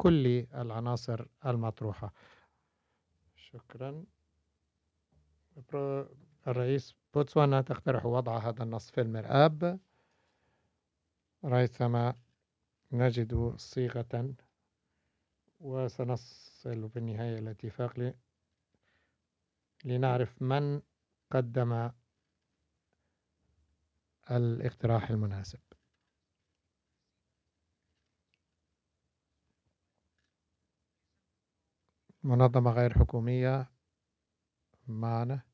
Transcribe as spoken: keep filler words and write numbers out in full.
كل العناصر المطروحة. شكرا. الرئيس بوتسوانا تقترح وضع هذا النص في المرآب ريثما نجد صيغة، وسنصل في النهاية إلى اتفاق لنعرف من قدم الاقتراح المناسب. منظمة غير حكومية معنا.